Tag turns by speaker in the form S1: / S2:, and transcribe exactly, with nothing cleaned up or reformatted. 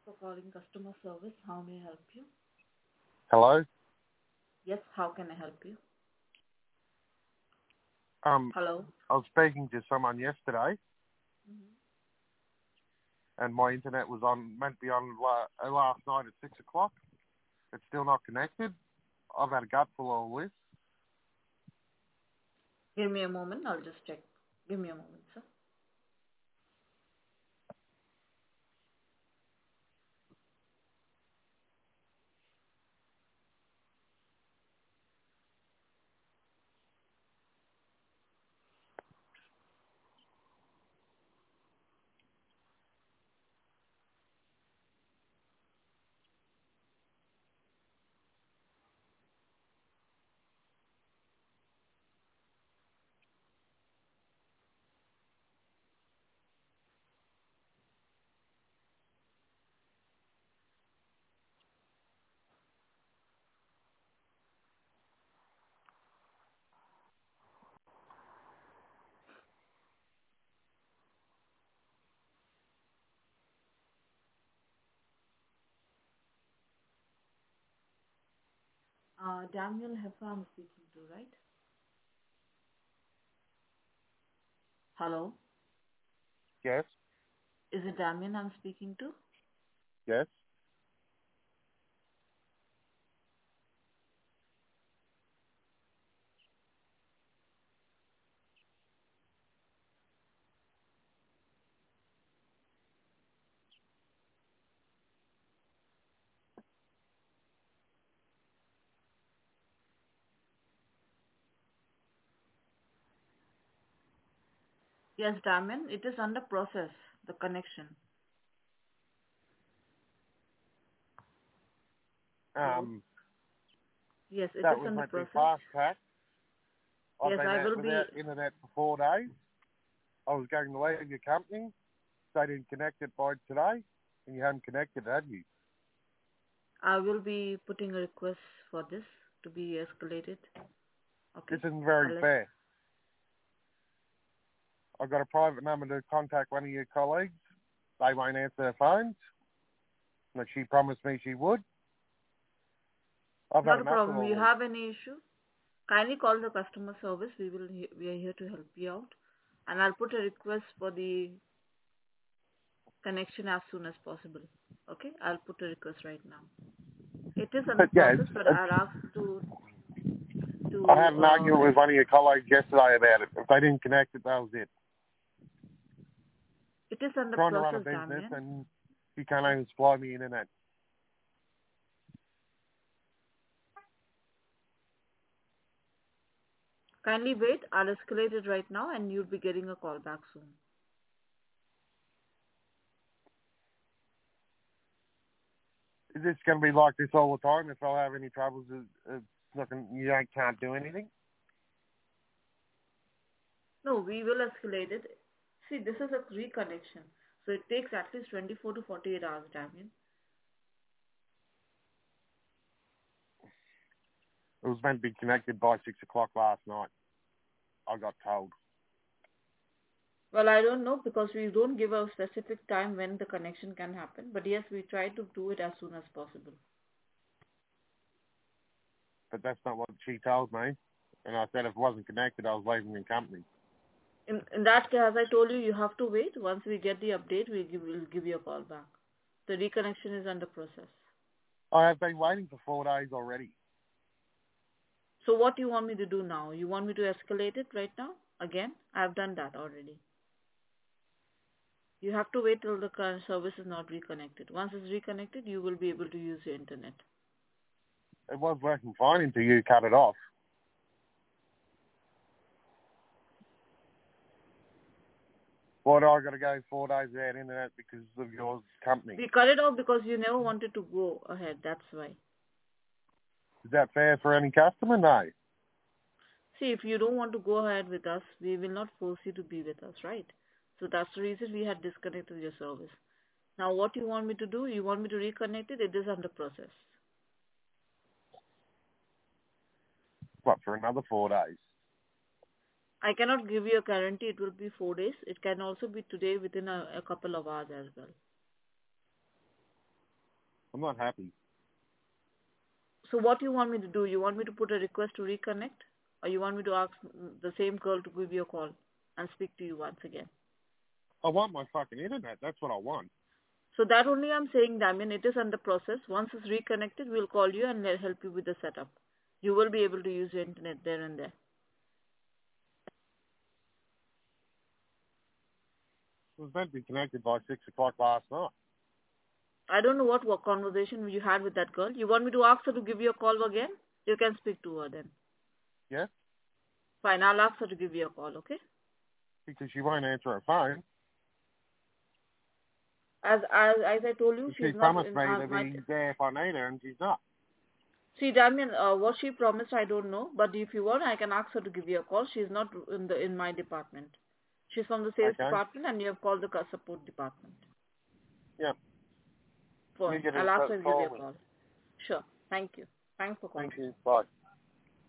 S1: For calling customer service. How may I help you?
S2: Hello.
S1: Yes, how can I help you?
S2: Um,
S1: Hello?
S2: I was speaking to someone yesterday,
S1: hmm
S2: and my internet was on meant to be on la- uh, last night at six o'clock. It's still not connected. I've had a gut full of all this.
S1: Give me a moment. I'll just check. Give me a moment, sir. Uh, Daniel Heffa I'm speaking to, right? Hello?
S2: Yes,
S1: Is it Damien I'm speaking to?
S2: yes.
S1: Yes, Damien. It is under process, the connection. Hello?
S2: Um,
S1: Yes, it
S2: that
S1: is
S2: was
S1: under
S2: meant to be
S1: process.
S2: fast track. I've
S1: Yes,
S2: been
S1: I
S2: out
S1: will be,
S2: without internet for four days. I was going to leave your company. They didn't connect it by today, and you haven't connected, have you?
S1: I will be putting a request for this to be escalated.
S2: This
S1: Okay?
S2: isn't very
S1: I'll,
S2: fair. I've got a private number to contact one of your colleagues. They won't answer their phones, but she promised me she would. I've had
S1: not a
S2: enough of
S1: problem. You
S2: all this.
S1: have any issue? Kindly call the customer service. We will he- we are here to help you out, and I'll put a request for the connection as soon as possible. Okay, I'll put a request right now. It is under
S2: But yeah,
S1: process,
S2: it's,
S1: but I'll
S2: it's
S1: ask to
S2: I
S1: to
S2: had an
S1: uh,
S2: argument with one of your colleagues yesterday about it. If they didn't connect it, that was it.
S1: it is under
S2: Trying to run a
S1: process,
S2: business
S1: Damien.
S2: and you can't even supply me internet.
S1: Kindly wait. I'll escalate it right now, and you'll be getting a call back soon.
S2: Is this going to be like this all the time? If I have any troubles, it's it's not gonna, you don't, can't do anything?
S1: No, we will escalate it. See, this is a reconnection, so it takes at least twenty-four to forty-eight hours, Damien.
S2: It was meant to be connected by six o'clock last night, I got told.
S1: Well, I don't know because we don't give a specific time when the connection can happen. But yes, we try to do it as soon as possible.
S2: But that's not what she told me. And I said if it wasn't connected, I was leaving the company.
S1: In in that case, as I told you, you have to wait. Once we get the update, we give, we'll give you a call back. The reconnection is under process.
S2: I have been waiting for four days already.
S1: So what do you want me to do now? You want me to escalate it right now? Again? I have done that already. You have to wait till the current service is not reconnected. Once it's reconnected, you will be able to use your internet.
S2: It was working fine until you cut it off. Why do I got to go four days without internet because of your company?
S1: We cut it off because you never wanted to go ahead. That's why.
S2: Is that fair for any customer? No.
S1: See, if you don't want to go ahead with us, we will not force you to be with us, right? So that's the reason we had disconnected your service. Now, what you want me to do? You want me to reconnect it? It is under process.
S2: What, for another four days?
S1: I cannot give you a guarantee it will be four days. It can also be today within a, a couple of hours as well.
S2: I'm not happy.
S1: So what do you want me to do? You want me to put a request to reconnect? Or you want me to ask the same girl to give you a call and speak to you once again?
S2: I want my fucking internet. That's what I want.
S1: So that only I'm saying, Damien, it is under process. Once it's reconnected, we'll call you and help you with the setup. You will be able to use your internet there and there.
S2: It was meant to be connected by six o'clock last night.
S1: I don't know what, what conversation you had with that girl. You want me to ask her to give you a call again? You can speak to her then.
S2: Yeah?
S1: Fine, I'll ask her to give you a call, okay?
S2: Because she won't answer her phone.
S1: As as, as I told you,
S2: She
S1: she's not
S2: promised
S1: in
S2: me
S1: uh,
S2: to
S1: my...
S2: be there if I need her, and she's not.
S1: See, Damien, uh, what she promised, I don't know. But if you want, I can ask her to give you a call. She's not in the in my department. She's from the sales
S2: Okay?
S1: department, and you have called the cu- support department.
S2: Yeah. You
S1: Fine.
S2: get her
S1: I'll
S2: to
S1: ask her to give you
S2: call
S1: a
S2: me.
S1: call. Sure. Thank you. Thanks for calling.
S2: Thank you. Bye.